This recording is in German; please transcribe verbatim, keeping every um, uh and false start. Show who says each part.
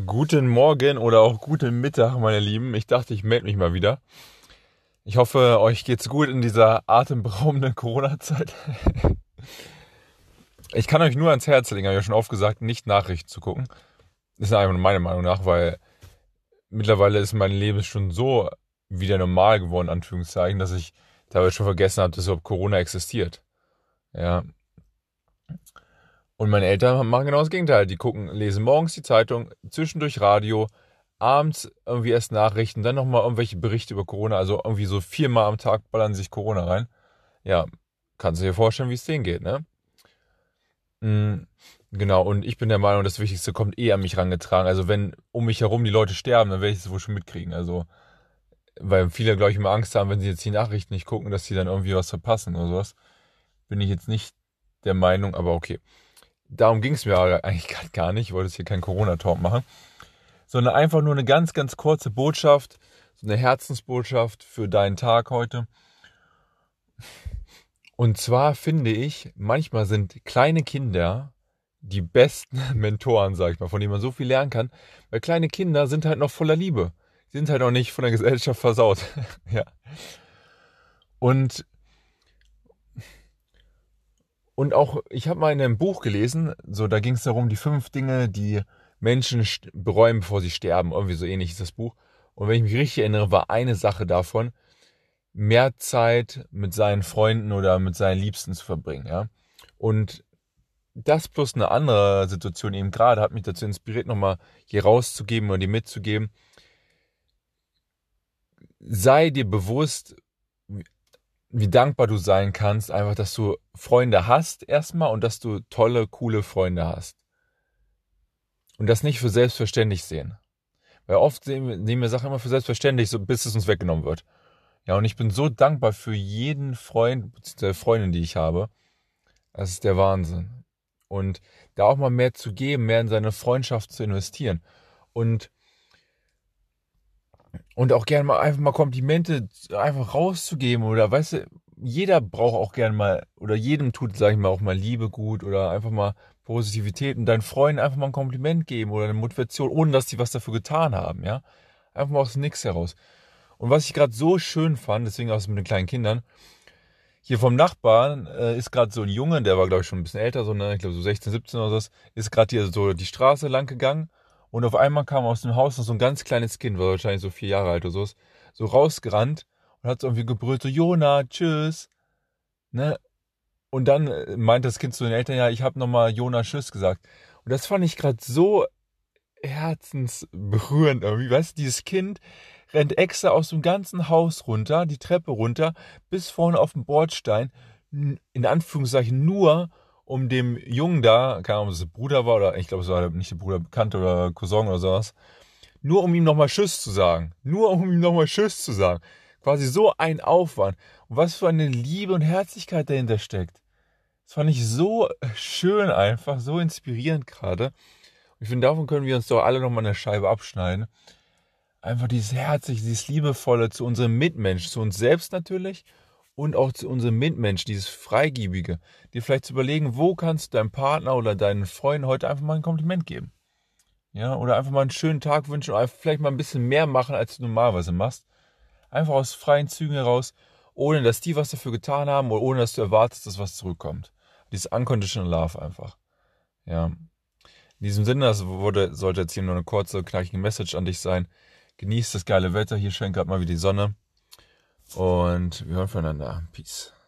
Speaker 1: Guten Morgen oder auch guten Mittag, meine Lieben. Ich dachte, ich melde mich mal wieder. Ich hoffe, euch geht's gut in dieser atemberaubenden Corona-Zeit. Ich kann euch nur ans Herz legen, habe ich ja schon oft gesagt, nicht Nachrichten zu gucken. Das ist einfach nur meine Meinung nach, weil mittlerweile ist mein Leben schon so wieder normal geworden, in Anführungszeichen, dass ich teilweise schon vergessen habe, dass überhaupt Corona existiert. Ja. Und meine Eltern machen genau das Gegenteil. Die gucken, lesen morgens die Zeitung, zwischendurch Radio, abends irgendwie erst Nachrichten, dann nochmal irgendwelche Berichte über Corona. Also irgendwie so viermal am Tag ballern sich Corona rein. Ja, kannst du dir vorstellen, wie es denen geht, ne? Mhm, genau, und ich bin der Meinung, das Wichtigste kommt eh an mich rangetragen. Also wenn um mich herum die Leute sterben, dann werde ich es wohl schon mitkriegen. Also, weil viele, glaube ich, immer Angst haben, wenn sie jetzt die Nachrichten nicht gucken, dass sie dann irgendwie was verpassen oder sowas. Bin ich jetzt nicht der Meinung, aber okay. Darum ging es mir aber eigentlich grad gar nicht. Ich wollte jetzt hier keinen Corona-Talk machen, sondern einfach nur eine ganz, ganz kurze Botschaft, so eine Herzensbotschaft für deinen Tag heute. Und zwar finde ich, manchmal sind kleine Kinder die besten Mentoren, sag ich mal, von denen man so viel lernen kann. Weil kleine Kinder sind halt noch voller Liebe. Die sind halt noch nicht von der Gesellschaft versaut. Ja. Und Und auch, ich habe mal in einem Buch gelesen, so da ging es darum, die fünf Dinge, die Menschen st- bereuen, bevor sie sterben. Irgendwie so ähnlich ist das Buch. Und wenn ich mich richtig erinnere, war eine Sache davon, mehr Zeit mit seinen Freunden oder mit seinen Liebsten zu verbringen. Ja? Und das plus eine andere Situation eben gerade hat mich dazu inspiriert, nochmal hier rauszugeben oder dir mitzugeben. Sei dir bewusst, wie dankbar du sein kannst, einfach, dass du Freunde hast erstmal und dass du tolle, coole Freunde hast. Und das nicht für selbstverständlich sehen. Weil oft sehen wir, nehmen wir Sachen immer für selbstverständlich, so bis es uns weggenommen wird. Ja, und ich bin so dankbar für jeden Freund, bzw. Freundin, die ich habe. Das ist der Wahnsinn. Und da auch mal mehr zu geben, mehr in seine Freundschaft zu investieren. Und Und auch gerne mal einfach mal Komplimente einfach rauszugeben oder weißt du, jeder braucht auch gerne mal oder jedem tut, sag ich mal, auch mal Liebe gut oder einfach mal Positivität und deinen Freunden einfach mal ein Kompliment geben oder eine Motivation, ohne dass die was dafür getan haben, ja. Einfach mal aus dem Nix heraus. Und was ich gerade so schön fand, deswegen auch das mit den kleinen Kindern, hier vom Nachbarn äh, ist gerade so ein Junge, der war glaube ich schon ein bisschen älter, so ne, ich glaube so sechzehn, siebzehn oder so, ist gerade hier so die Straße lang gegangen und auf einmal kam aus dem Haus noch so ein ganz kleines Kind, war wahrscheinlich so vier Jahre alt oder so, so rausgerannt und hat so irgendwie gebrüllt, so Jona, tschüss, ne? Und dann äh, meint das Kind zu den Eltern, ja, ich habe nochmal Jona, tschüss gesagt. Und das fand ich gerade so herzensberührend irgendwie, weißt du, dieses Kind rennt extra aus dem ganzen Haus runter, die Treppe runter, bis vorne auf den Bordstein, in Anführungszeichen nur, um dem Jungen da, keine Ahnung, ob es der Bruder war oder ich glaube, es war nicht der Bruder, Bekannte oder Cousin oder sowas, nur um ihm nochmal Tschüss zu sagen. Nur um ihm nochmal Tschüss zu sagen. Quasi so ein Aufwand. Und was für eine Liebe und Herzlichkeit dahinter steckt. Das fand ich so schön einfach, so inspirierend gerade. Ich finde, davon können wir uns doch alle nochmal eine Scheibe abschneiden. Einfach dieses Herzliche, dieses Liebevolle zu unserem Mitmensch, zu uns selbst natürlich und auch zu unserem Mitmensch, dieses Freigebige. Dir vielleicht zu überlegen, wo kannst du deinem Partner oder deinen Freunden heute einfach mal ein Kompliment geben. Ja, oder einfach mal einen schönen Tag wünschen oder vielleicht mal ein bisschen mehr machen, als du normalerweise machst. Einfach aus freien Zügen heraus, ohne dass die was dafür getan haben oder ohne dass du erwartest, dass was zurückkommt. Dieses Unconditional Love einfach. Ja. In diesem Sinne, das wurde, sollte jetzt hier nur eine kurze, knackige Message an dich sein. Genießt das geile Wetter, hier scheint gerade mal wieder die Sonne. Und wir hören voneinander. Peace.